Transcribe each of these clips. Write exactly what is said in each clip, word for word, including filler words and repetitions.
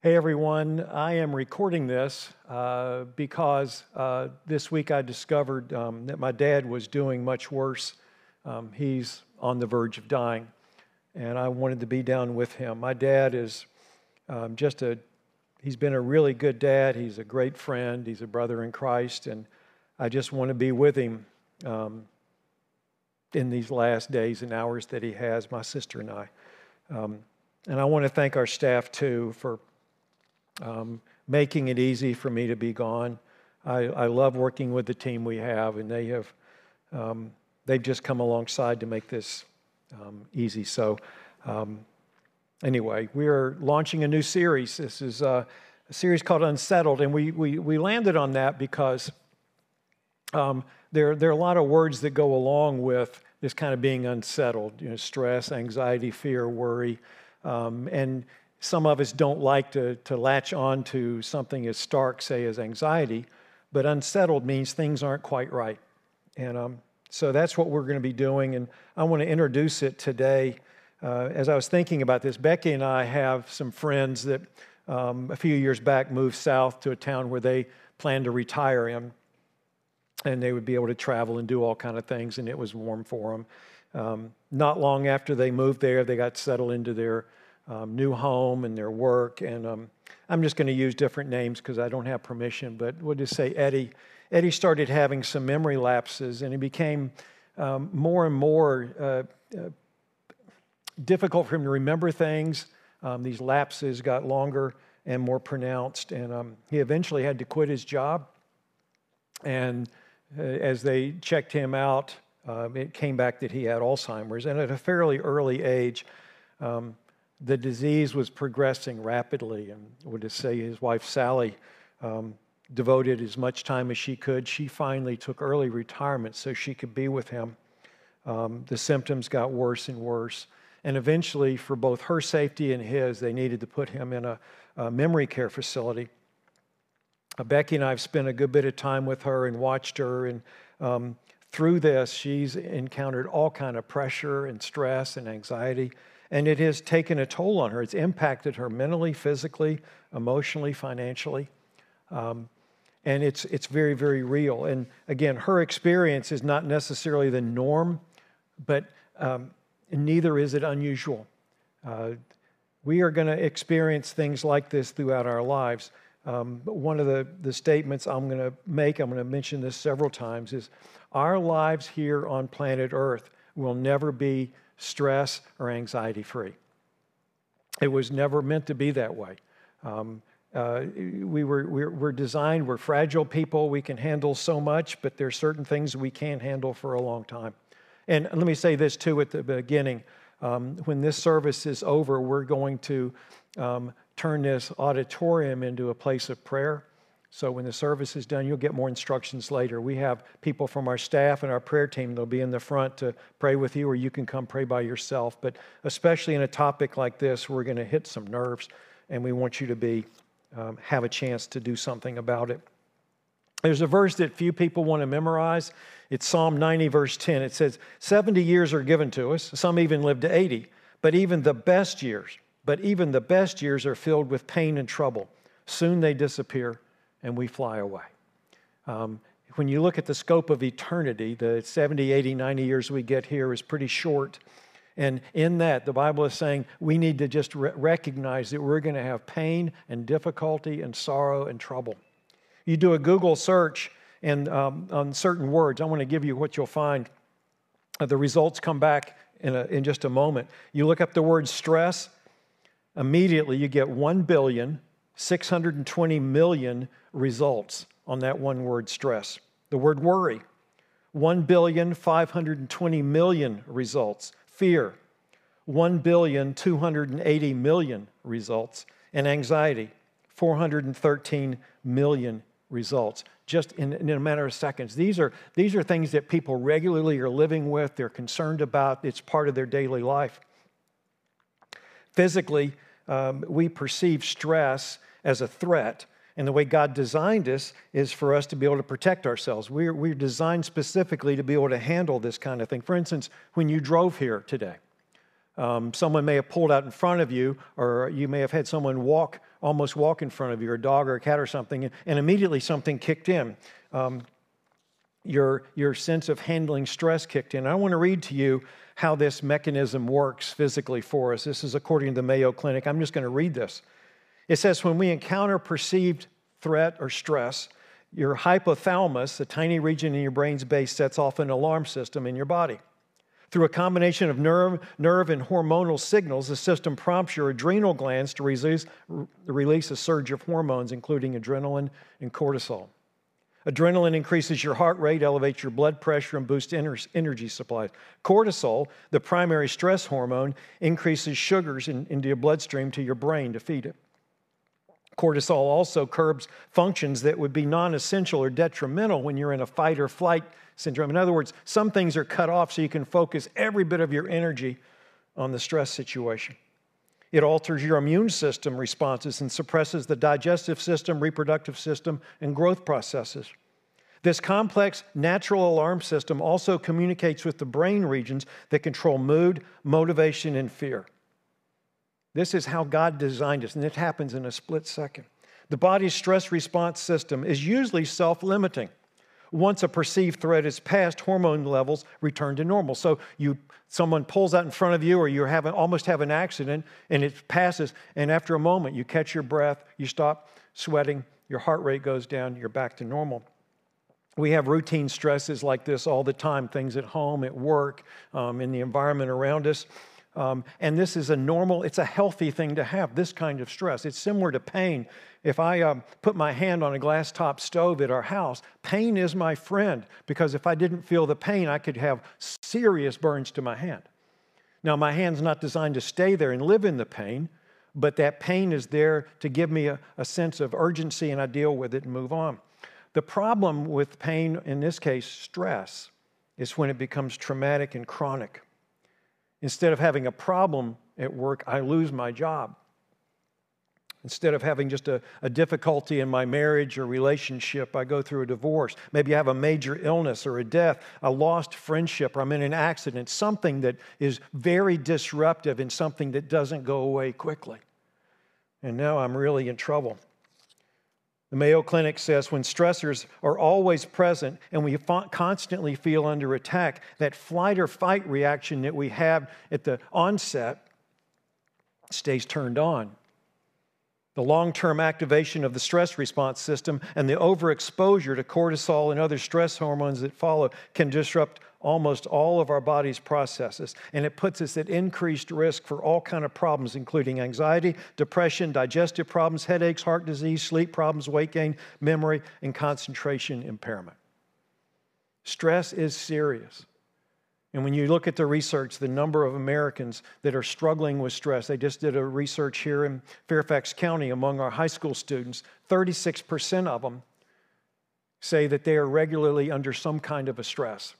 Hey everyone, I am recording this uh, because uh, this week I discovered um, that my dad was doing much worse. Um, he's on the verge of dying, and I wanted to be down with him. My dad is um, just a, he's been a really good dad. He's a great friend. He's a brother in Christ, and I just want to be with him um, in these last days and hours that he has, my sister and I. Um, and I want to thank our staff too for Um, making it easy for me to be gone. I, I love working with the team we have, and they have um, they've just come alongside to make this um, easy. So um, anyway, we are launching a new series. This is uh, a series called Unsettled, and we we we landed on that because um, there there are a lot of words that go along with this kind of being unsettled. You know, stress, anxiety, fear, worry, um, and some of us don't like to, to latch on to something as stark, say, as anxiety, but unsettled means things aren't quite right. And um, so that's what we're going to be doing, and I want to introduce it today. Uh, as I was thinking about this, Becky and I have some friends that um, a few years back moved south to a town where they planned to retire in, and they would be able to travel and do all kind of things, and it was warm for them. Um, not long after they moved there, they got settled into their Um, new home and their work, and um, I'm just going to use different names because I don't have permission, but we'll just say Eddie. Eddie started having some memory lapses, and it became um, more and more uh, uh, difficult for him to remember things. Um, these lapses got longer and more pronounced, and um, he eventually had to quit his job, and uh, as they checked him out, um, it came back that he had Alzheimer's, and at a fairly early age, um, the disease was progressing rapidly, and I would just say his wife, Sally, um, devoted as much time as she could. She finally took early retirement so she could be with him. Um, the symptoms got worse and worse, and eventually, for both her safety and his, they needed to put him in a, a memory care facility. Uh, Becky and I have spent a good bit of time with her and watched her, and um, through this, she's encountered all kind of pressure and stress and anxiety. And it has taken a toll on her. It's impacted her mentally, physically, emotionally, financially. Um, and it's it's very, very real. And again, her experience is not necessarily the norm, but um, neither is it unusual. Uh, we are going to experience things like this throughout our lives. Um, but one of the, the statements I'm going to make, I'm going to mention this several times, is our lives here on planet Earth will never be stress or anxiety free. It was never meant to be that way. Um, uh, we were, we're, we're designed, we're fragile people, we can handle so much, but there's certain things we can't handle for a long time. And let me say this too at the beginning. Um, when this service is over, we're going to um, turn this auditorium into a place of prayer. So when the service is done, you'll get more instructions later. We have people from our staff and our prayer team that'll be in the front to pray with you, or you can come pray by yourself. But especially in a topic like this, we're going to hit some nerves, and we want you to be um, have a chance to do something about it. There's a verse that few people want to memorize. It's Psalm ninety, verse ten. It says, seventy years are given to us. Some even live to eighty. But even the best years, but even the best years are filled with pain and trouble. Soon they disappear, and we fly away. Um, when you look at the scope of eternity, the seventy, eighty, ninety years we get here is pretty short. And in that, the Bible is saying we need to just re- recognize that we're going to have pain and difficulty and sorrow and trouble. You do a Google search and um, on certain words. I want to give you what you'll find. Uh, the results come back in, a, in just a moment. You look up the word stress, immediately you get one billion, six hundred twenty million results on that one word, stress. The word worry, one billion, five hundred twenty million results. Fear, one billion, two hundred eighty million results. And anxiety, four hundred thirteen million results, just in, in a matter of seconds. These are, these are things that people regularly are living with, they're concerned about, it's part of their daily life. Physically, um, we perceive stress as a threat, and the way God designed us is for us to be able to protect ourselves. We're, we're designed specifically to be able to handle this kind of thing. For instance, when you drove here today, Um, someone may have pulled out in front of you, or you may have had someone walk, almost walk in front of you, or a dog or a cat or something, and, and immediately something kicked in. Um, your, your sense of handling stress kicked in. I want to read to you how this mechanism works physically for us. This is according to the Mayo Clinic. I'm just going to read this. It says, when we encounter perceived threat or stress, your hypothalamus, a tiny region in your brain's base, sets off an alarm system in your body. Through a combination of nerve, nerve and hormonal signals, the system prompts your adrenal glands to release, release a surge of hormones, including adrenaline and cortisol. Adrenaline increases your heart rate, elevates your blood pressure, and boosts energy supply. Cortisol, the primary stress hormone, increases sugars in, into your bloodstream to your brain to feed it. Cortisol also curbs functions that would be non-essential or detrimental when you're in a fight or flight syndrome. In other words, some things are cut off so you can focus every bit of your energy on the stress situation. It alters your immune system responses and suppresses the digestive system, reproductive system, and growth processes. This complex natural alarm system also communicates with the brain regions that control mood, motivation, and fear. This is how God designed us, and it happens in a split second. The body's stress response system is usually self-limiting. Once a perceived threat is passed, hormone levels return to normal. So you, someone pulls out in front of you, or you have almost have an accident, and it passes, and after a moment, you catch your breath, you stop sweating, your heart rate goes down, you're back to normal. We have routine stresses like this all the time, things at home, at work, um, in the environment around us. Um, and this is a normal, it's a healthy thing to have, this kind of stress. It's similar to pain. If I um, put my hand on a glass top stove at our house, pain is my friend, because if I didn't feel the pain, I could have serious burns to my hand. Now, my hand's not designed to stay there and live in the pain, but that pain is there to give me a, a sense of urgency, and I deal with it and move on. The problem with pain, in this case, stress, is when it becomes traumatic and chronic. Instead of having a problem at work, I lose my job. Instead of having just a, a difficulty in my marriage or relationship, I go through a divorce. Maybe I have a major illness or a death, a lost friendship, or I'm in an accident, something that is very disruptive and something that doesn't go away quickly. And now I'm really in trouble. The Mayo Clinic says when stressors are always present and we constantly feel under attack, that flight or fight reaction that we have at the onset stays turned on. The long-term activation of the stress response system and the overexposure to cortisol and other stress hormones that follow can disrupt almost all of our body's processes, and it puts us at increased risk for all kinds of problems, including anxiety, depression, digestive problems, headaches, heart disease, sleep problems, weight gain, memory, and concentration impairment. Stress is serious. And when you look at the research, the number of Americans that are struggling with stress, they just did a research here in Fairfax County among our high school students, thirty-six percent of them say that they are regularly under some kind of a stress.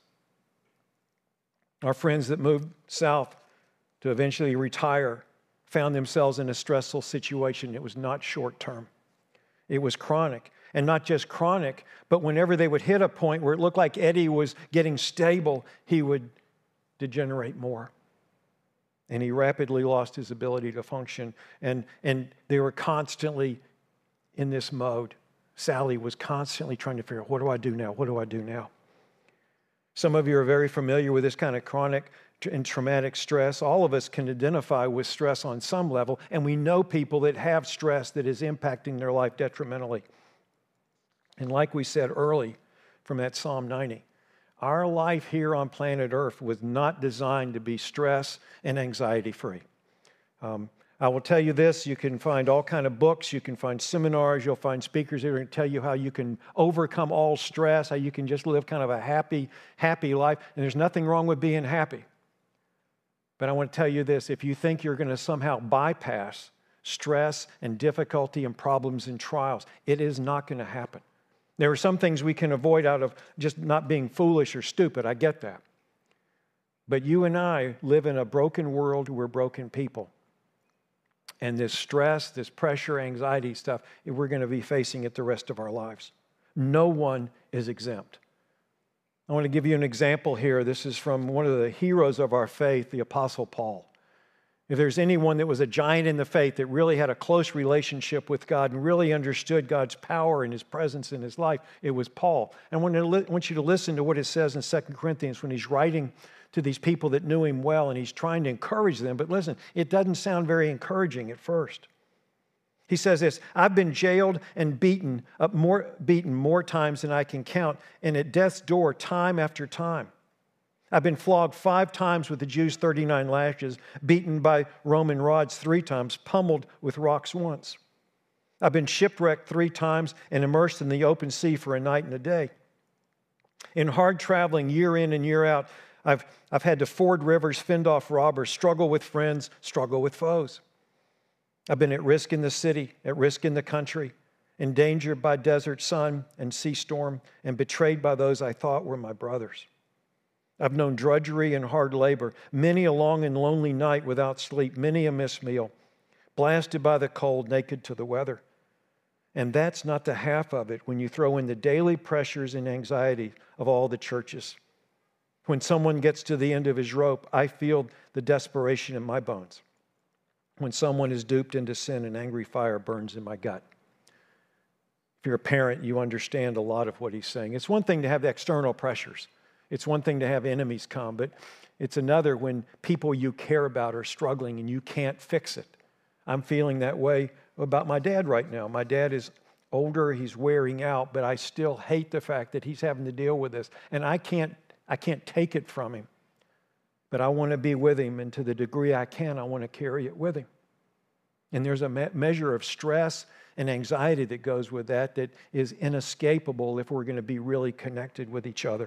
Our friends that moved south to eventually retire found themselves in a stressful situation. It was not short-term. It was chronic. And not just chronic, but whenever they would hit a point where it looked like Eddie was getting stable, he would degenerate more. And he rapidly lost his ability to function. And, and they were constantly in this mode. Sally was constantly trying to figure out, what do I do now? What do I do now? Some of you are very familiar with this kind of chronic and traumatic stress. All of us can identify with stress on some level, and we know people that have stress that is impacting their life detrimentally. And like we said early from that Psalm ninety, our life here on planet Earth was not designed to be stress and anxiety-free. Um, I will tell you this, you can find all kinds of books, you can find seminars, you'll find speakers that are going to tell you how you can overcome all stress, how you can just live kind of a happy, happy life. And there's nothing wrong with being happy. But I want to tell you this, if you think you're going to somehow bypass stress and difficulty and problems and trials, it is not going to happen. There are some things we can avoid out of just not being foolish or stupid. I get that. But you and I live in a broken world. We're broken people. And this stress, this pressure, anxiety stuff, we're going to be facing it the rest of our lives. No one is exempt. I want to give you an example here. This is from one of the heroes of our faith, the Apostle Paul. If there's anyone that was a giant in the faith that really had a close relationship with God and really understood God's power and His presence in his life, it was Paul. And I want, to li- want you to listen to what it says in Second Corinthians when he's writing to these people that knew him well and he's trying to encourage them. But listen, it doesn't sound very encouraging at first. He says this, I've been jailed and beaten, up more, beaten more times than I can count, and at death's door time after time. I've been flogged five times with the Jews' thirty-nine lashes, beaten by Roman rods three times, pummeled with rocks once. I've been shipwrecked three times and immersed in the open sea for a night and a day. In hard traveling year in and year out, I've, I've had to ford rivers, fend off robbers, struggle with friends, struggle with foes. I've been at risk in the city, at risk in the country, endangered by desert sun and sea storm, and betrayed by those I thought were my brothers. I've known drudgery and hard labor, many a long and lonely night without sleep, many a missed meal, blasted by the cold, naked to the weather. And that's not the half of it when you throw in the daily pressures and anxiety of all the churches. When someone gets to the end of his rope, I feel the desperation in my bones. When someone is duped into sin, an angry fire burns in my gut. If you're a parent, you understand a lot of what he's saying. It's one thing to have external pressures. It's one thing to have enemies come, but it's another when people you care about are struggling and you can't fix it. I'm feeling that way about my dad right now. My dad is older, he's wearing out, but I still hate the fact that he's having to deal with this. And I can't, I can't take it from him. But I want to be with him, and to the degree I can, I want to carry it with him. And there's a me- measure of stress and anxiety that goes with that that is inescapable if we're going to be really connected with each other.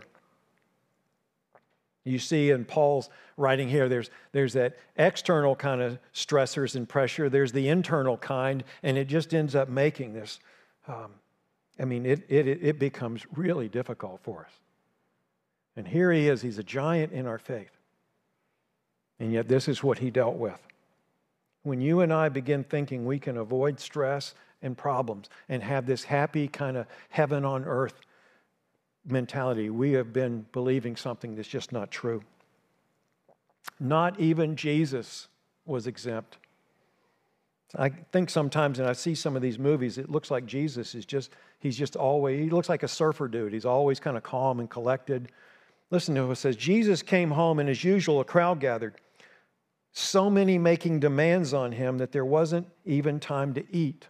You see in Paul's writing here, there's, there's that external kind of stressors and pressure. There's the internal kind, and it just ends up making this. Um, I mean, it, it, it becomes really difficult for us. And here he is. He's a giant in our faith. And yet this is what he dealt with. When you and I begin thinking we can avoid stress and problems and have this happy kind of heaven on earth mentality, we have been believing something that's just not true. Not even Jesus was exempt. I think sometimes, and I see some of these movies, it looks like Jesus is just, he's just always, he looks like a surfer dude. He's always kind of calm and collected. Listen to what it says. Jesus came home, and as usual, a crowd gathered. So many making demands on him that there wasn't even time to eat.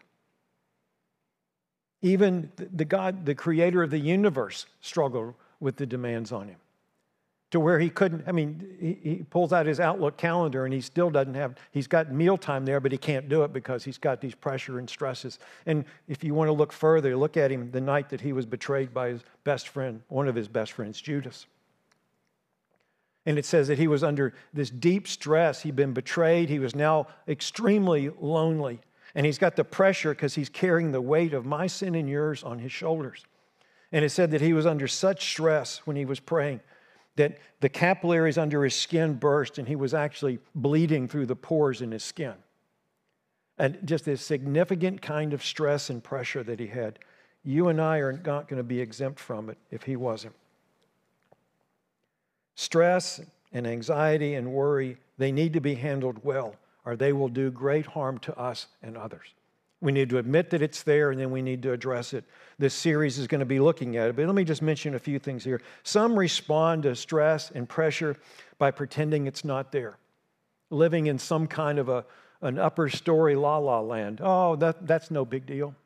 Even the God, the creator of the universe, struggled with the demands on him. To where he couldn't, I mean, he, he pulls out his Outlook calendar and he still doesn't have, he's got mealtime there, but he can't do it because he's got these pressure and stresses. And if you want to look further, look at him the night that he was betrayed by his best friend, one of his best friends, Judas. And it says that he was under this deep stress. He'd been betrayed. He was now extremely lonely. And he's got the pressure because he's carrying the weight of my sin and yours on his shoulders. And it said that he was under such stress when he was praying that the capillaries under his skin burst and he was actually bleeding through the pores in his skin. And just this significant kind of stress and pressure that he had. You and I are not going to be exempt from it if he wasn't. Stress and anxiety and worry, they need to be handled well, or they will do great harm to us and others. We need to admit that it's there, and then we need to address it. This series is going to be looking at it, but let me just mention a few things here. Some respond to stress and pressure by pretending it's not there, living in some kind of a, an upper story la-la land. Oh, that, that's no big deal.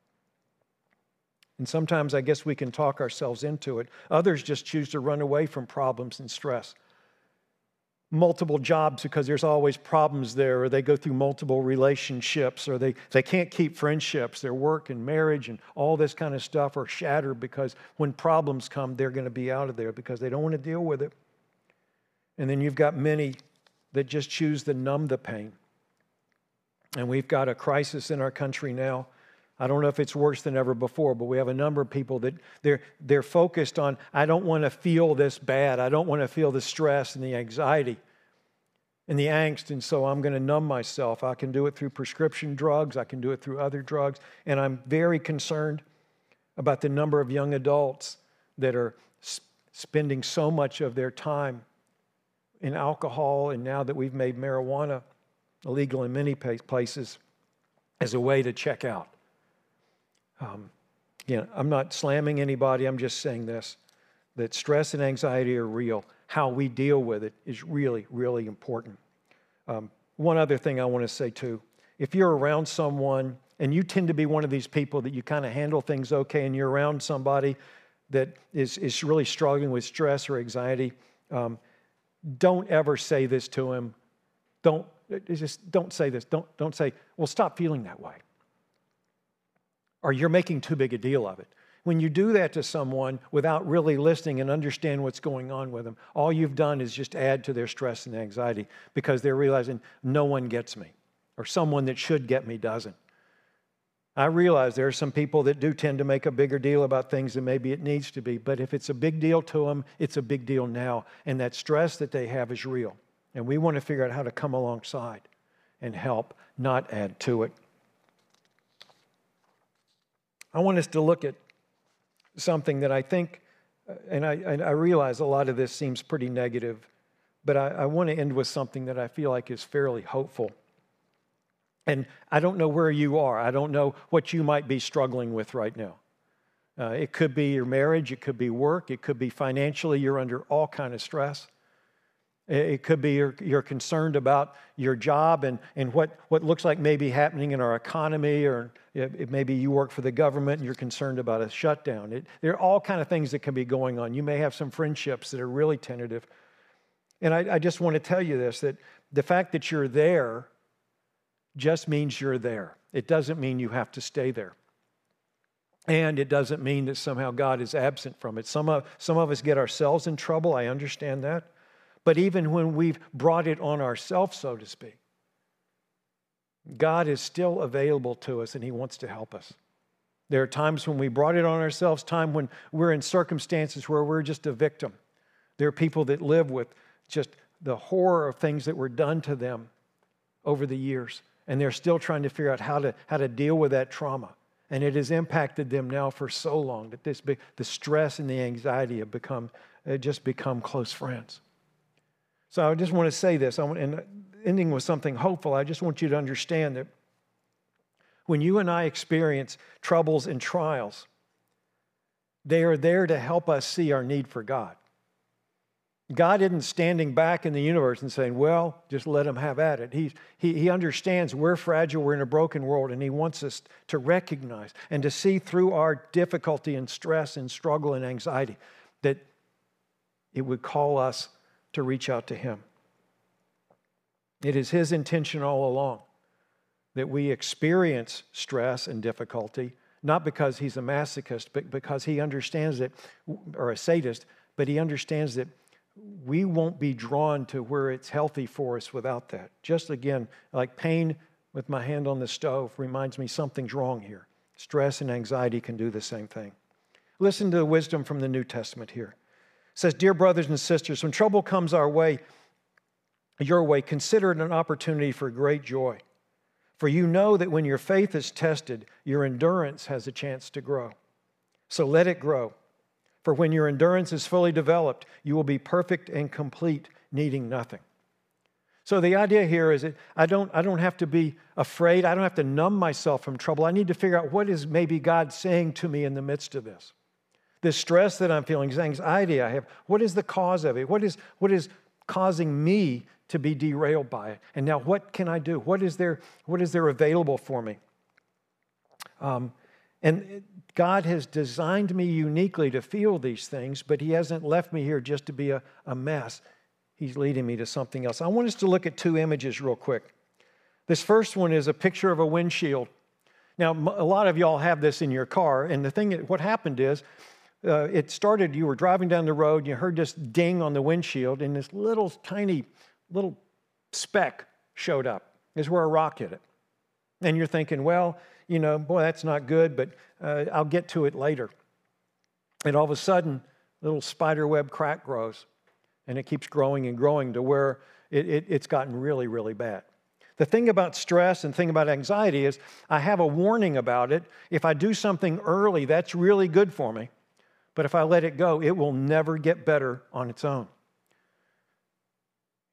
And sometimes I guess we can talk ourselves into it. Others just choose to run away from problems and stress. Multiple jobs because there's always problems there, or they go through multiple relationships, or they, they can't keep friendships. Their work and marriage and all this kind of stuff are shattered because when problems come, they're going to be out of there because they don't want to deal with it. And then you've got many that just choose to numb the pain. And we've got a crisis in our country now. I don't know if it's worse than ever before, but we have a number of people that they're, they're focused on, I don't want to feel this bad. I don't want to feel the stress and the anxiety and the angst, and so I'm going to numb myself. I can do it through prescription drugs. I can do it through other drugs. And I'm very concerned about the number of young adults that are sp- spending so much of their time in alcohol, and now that we've made marijuana illegal in many places, as a way to check out. Um, again, I'm not slamming anybody. I'm just saying this, that stress and anxiety are real. How we deal with it is really, really important. Um, one other thing I want to say too, if you're around someone and you tend to be one of these people that you kind of handle things okay, and you're around somebody that is, is really struggling with stress or anxiety, um, don't ever say this to him. Don't, just don't say this. Don't, don't say, well, stop feeling that way. Or you're making too big a deal of it. When you do that to someone without really listening and understand what's going on with them, all you've done is just add to their stress and anxiety, because they're realizing no one gets me, or someone that should get me doesn't. I realize there are some people that do tend to make a bigger deal about things than maybe it needs to be, but if it's a big deal to them, it's a big deal now, and that stress that they have is real. And we want to figure out how to come alongside and help, not add to it. I want us to look at something that I think, and I, and I realize a lot of this seems pretty negative, but I, I want to end with something that I feel like is fairly hopeful. And I don't know where you are. I don't know what you might be struggling with right now. Uh, it could be your marriage. It could be work. It could be financially. You're under all kind of stress. It could be you're, you're concerned about your job and, and what, what looks like maybe happening in our economy, or it, maybe you work for the government and you're concerned about a shutdown. It, there are all kind of things that can be going on. You may have some friendships that are really tentative. And I, I just want to tell you this, that the fact that you're there just means you're there. It doesn't mean you have to stay there. And it doesn't mean that somehow God is absent from it. Some of, some of us get ourselves in trouble. I understand that. But even when we've brought it on ourselves, so to speak, God is still available to us, and He wants to help us. There are times when we brought it on ourselves, time when we're in circumstances where we're just a victim. There are people that live with just the horror of things that were done to them over the years, and they're still trying to figure out how to, how to deal with that trauma. And it has impacted them now for so long that this, the stress and the anxiety have become, have just become close friends. So I just want to say this, I want, and ending with something hopeful, I just want you to understand that when you and I experience troubles and trials, they are there to help us see our need for God. God isn't standing back in the universe and saying, well, just let Him have at it. He, he, he understands we're fragile, we're in a broken world, and He wants us to recognize and to see through our difficulty and stress and struggle and anxiety that it would call us to reach out to Him. It is His intention all along that we experience stress and difficulty, not because He's a masochist, but because He understands that, or a sadist, but He understands that we won't be drawn to where it's healthy for us without that. Just again, like pain with my hand on the stove reminds me something's wrong here. Stress and anxiety can do the same thing. Listen to the wisdom from the New Testament here. It says, dear brothers and sisters, when trouble comes our way, your way, consider it an opportunity for great joy. For you know that when your faith is tested, your endurance has a chance to grow. So let it grow. For when your endurance is fully developed, you will be perfect and complete, needing nothing. So the idea here is that I don't, I don't have to be afraid. I don't have to numb myself from trouble. I need to figure out what is maybe God saying to me in the midst of this. This stress that I'm feeling, this anxiety I have, what is the cause of it? What is, what is causing me to be derailed by it? And now what can I do? What is there, what is there available for me? Um, and God has designed me uniquely to feel these things, but He hasn't left me here just to be a, a mess. He's leading me to something else. I want us to look at two images real quick. This first one is a picture of a windshield. Now, a lot of y'all have this in your car, and the thing that, what happened is, Uh, it started, you were driving down the road, you heard this ding on the windshield, and this little tiny little speck showed up. Is where a rock hit it. And you're thinking, well, you know, boy, that's not good, but uh, I'll get to it later. And all of a sudden, a little spider web crack grows, and it keeps growing and growing to where it, it, it's gotten really, really bad. The thing about stress and the thing about anxiety is I have a warning about it. If I do something early, that's really good for me. But if I let it go, it will never get better on its own.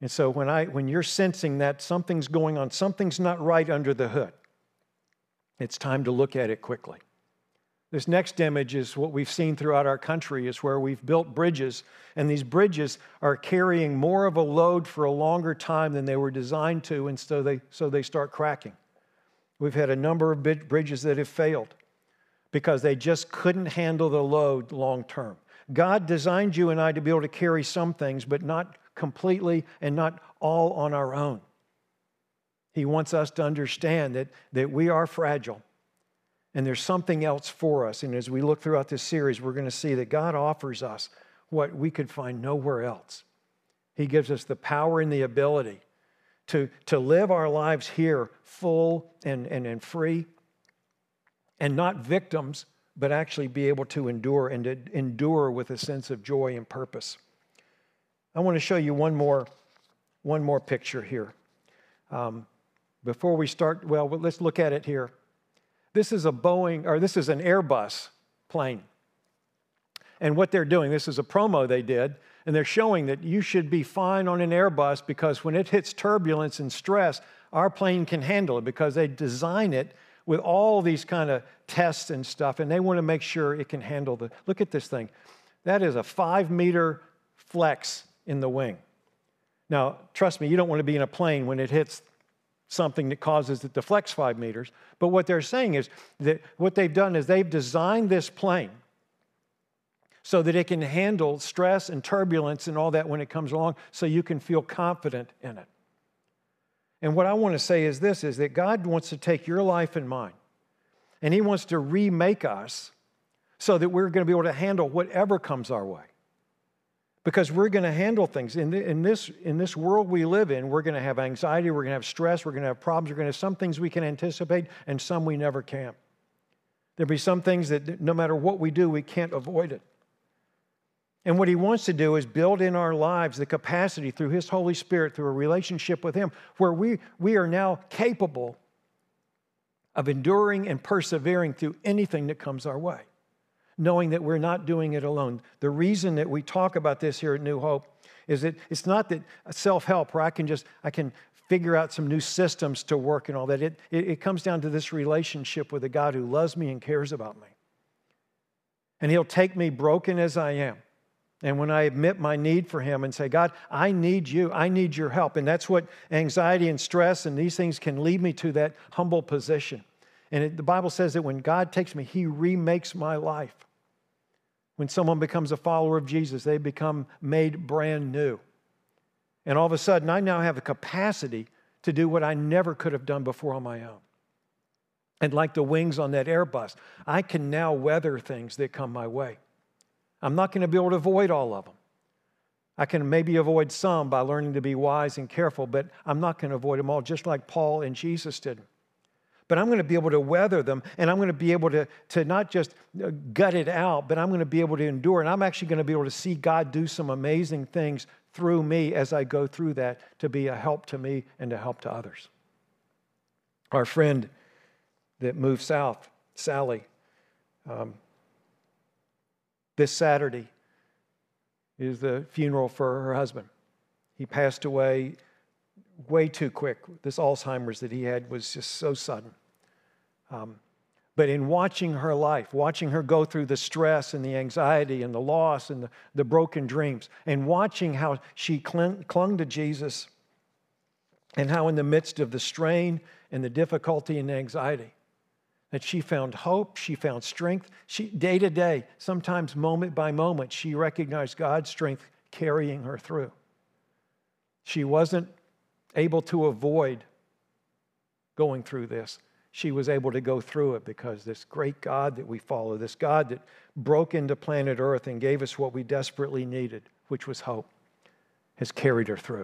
And so when, I, when you're sensing that something's going on, something's not right under the hood, it's time to look at it quickly. This next image is what we've seen throughout our country, is where we've built bridges, and these bridges are carrying more of a load for a longer time than they were designed to, and so they, so they start cracking. We've had a number of bridges that have failed because they just couldn't handle the load long term. God designed you and I to be able to carry some things, but not completely and not all on our own. He wants us to understand that, that we are fragile. And there's something else for us. And as we look throughout this series, we're going to see that God offers us what we could find nowhere else. He gives us the power and the ability to, to live our lives here full and, and, and free, and not victims, but actually be able to endure, and to endure with a sense of joy and purpose. I want to show you one more, one more picture here. Um, before we start, well, let's look at it here. This is a Boeing, or this is an Airbus plane. And what they're doing, this is a promo they did, and they're showing that you should be fine on an Airbus because when it hits turbulence and stress, our plane can handle it, because they design it with all these kind of tests and stuff, and they want to make sure it can handle the, look at this thing. That is a five meter flex in the wing. Now, trust me, you don't want to be in a plane when it hits something that causes it to flex five meters. But what they're saying is that what they've done is they've designed this plane so that it can handle stress and turbulence and all that when it comes along, so you can feel confident in it. And what I want to say is this, is that God wants to take your life and mine, and He wants to remake us so that we're going to be able to handle whatever comes our way. Because we're going to handle things. In, the, in, this, in this world we live in, we're going to have anxiety, we're going to have stress, we're going to have problems, we're going to have some things we can anticipate and some we never can. There'll be some things that no matter what we do, we can't avoid it. And what He wants to do is build in our lives the capacity through His Holy Spirit, through a relationship with Him, where we, we are now capable of enduring and persevering through anything that comes our way, knowing that we're not doing it alone. The reason that we talk about this here at New Hope is that it's not that self-help where I can just, I can figure out some new systems to work and all that. It, it, it comes down to this relationship with a God who loves me and cares about me. And He'll take me broken as I am. And when I admit my need for Him and say, God, I need you, I need your help. And that's what anxiety and stress and these things can lead me to, that humble position. And it, the Bible says that when God takes me, He remakes my life. When someone becomes a follower of Jesus, they become made brand new. And all of a sudden, I now have the capacity to do what I never could have done before on my own. And like the wings on that Airbus, I can now weather things that come my way. I'm not going to be able to avoid all of them. I can maybe avoid some by learning to be wise and careful, but I'm not going to avoid them all, just like Paul and Jesus did. But I'm going to be able to weather them, and I'm going to be able to, to not just gut it out, but I'm going to be able to endure, and I'm actually going to be able to see God do some amazing things through me as I go through that, to be a help to me and to help to others. Our friend that moved south, Sally, um, this Saturday is the funeral for her husband. He passed away way too quick. This Alzheimer's that he had was just so sudden. Um, but in watching her life, watching her go through the stress and the anxiety and the loss and the, the broken dreams, and watching how she clung, clung to Jesus, and how in the midst of the strain and the difficulty and the anxiety, that she found hope, she found strength. She, day to day, sometimes moment by moment, she recognized God's strength carrying her through. She wasn't able to avoid going through this. She was able to go through it because this great God that we follow, this God that broke into planet Earth and gave us what we desperately needed, which was hope, has carried her through.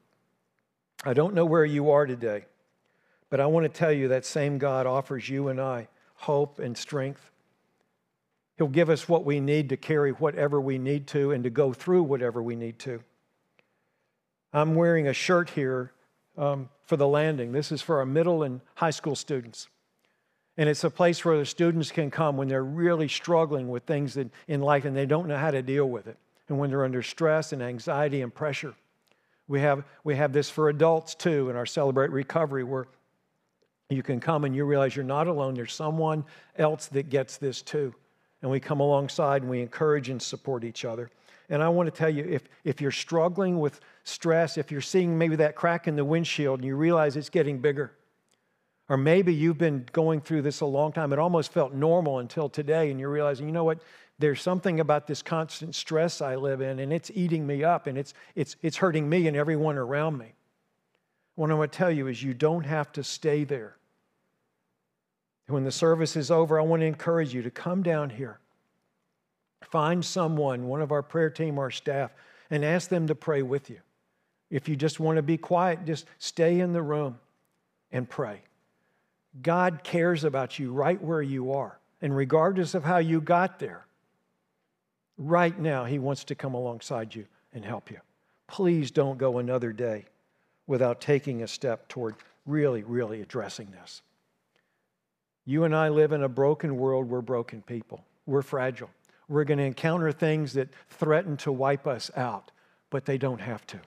I don't know where you are today, but I want to tell you that same God offers you and I hope and strength. He'll give us what we need to carry whatever we need to and to go through whatever we need to. I'm wearing a shirt here um, for the landing. This is for our middle and high school students. And it's a place where the students can come when they're really struggling with things that, in life, and they don't know how to deal with it. And when they're under stress and anxiety and pressure. We have, we have this for adults too in our Celebrate Recovery, where you can come and you realize you're not alone. There's someone else that gets this too. And we come alongside and we encourage and support each other. And I want to tell you, if, if you're struggling with stress, if you're seeing maybe that crack in the windshield and you realize it's getting bigger, or maybe you've been going through this a long time, it almost felt normal until today, and you're realizing, you know what, there's something about this constant stress I live in, and it's eating me up, and it's, it's, it's hurting me and everyone around me. What I want to tell you is you don't have to stay there. When the service is over, I want to encourage you to come down here. Find someone, one of our prayer team, our staff, and ask them to pray with you. If you just want to be quiet, just stay in the room and pray. God cares about you right where you are. And regardless of how you got there, right now He wants to come alongside you and help you. Please don't go another day without taking a step toward really, really addressing this. You and I live in a broken world. We're broken people. We're fragile. We're going to encounter things that threaten to wipe us out, but they don't have to.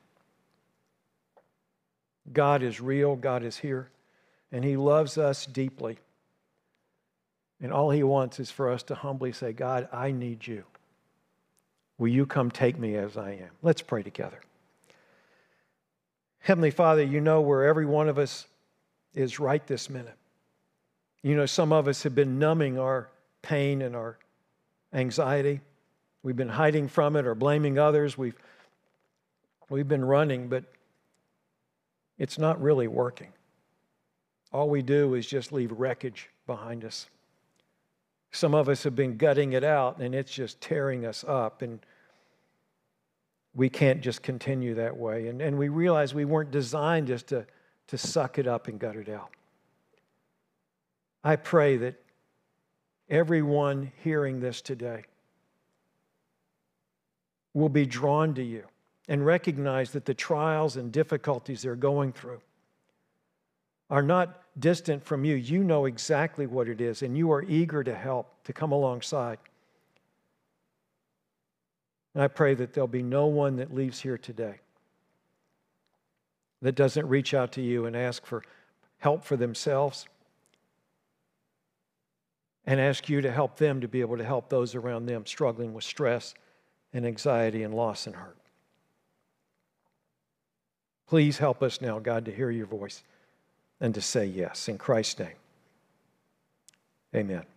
God is real. God is here, and He loves us deeply. And all He wants is for us to humbly say, God, I need you. Will you come take me as I am? Let's pray together. Heavenly Father, you know where every one of us is right this minute. You know, some of us have been numbing our pain and our anxiety. We've been hiding from it or blaming others. We've, we've been running, but it's not really working. All we do is just leave wreckage behind us. Some of us have been gutting it out, and it's just tearing us up, and we can't just continue that way. And, and we realize we weren't designed just to, to suck it up and gut it out. I pray that everyone hearing this today will be drawn to you and recognize that the trials and difficulties they're going through are not distant from you. You know exactly what it is, and you are eager to help, to come alongside. And I pray that there'll be no one that leaves here today that doesn't reach out to you and ask for help for themselves and ask you to help them to be able to help those around them struggling with stress and anxiety and loss and hurt. Please help us now, God, to hear your voice and to say yes. In Christ's name, amen.